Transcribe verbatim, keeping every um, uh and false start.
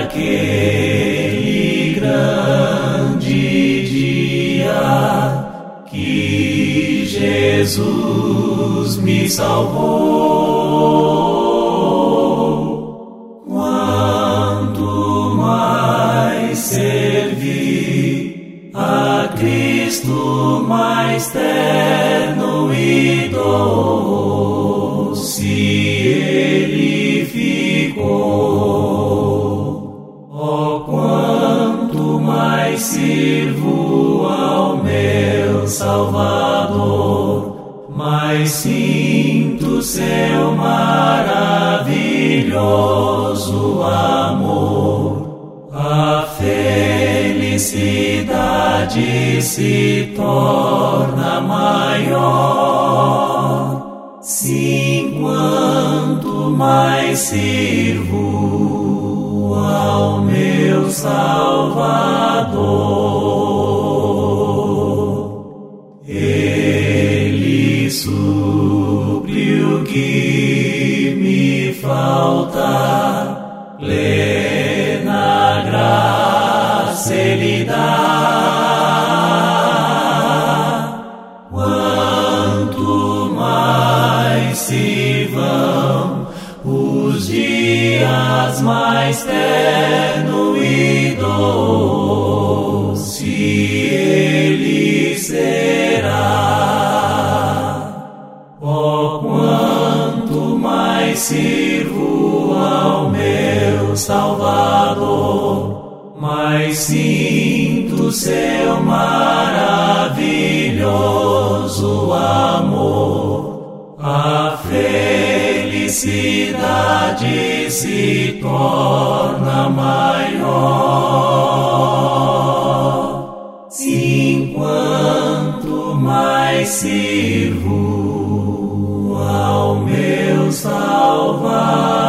naquele grande dia que Jesus me salvou. Quanto mais servi a Cristo, mais terno e doce Ele ficou. Oh, quanto mais sirvo ao meu Salvador, mais sinto seu maravilhoso amor. A felicidade se torna maior. Sim, quanto mais sirvo ao meu Salvador. Ele supre o que me falta, plena graça Ele dá. Quanto mais se vão os dias, mais terno e doce Ele será. Oh, quanto mais sirvo ao meu Salvador, mais sinto seu maravilhoso amor. A felicidade se torna maior. Sim, quanto mais sirvo ao meu Salvador.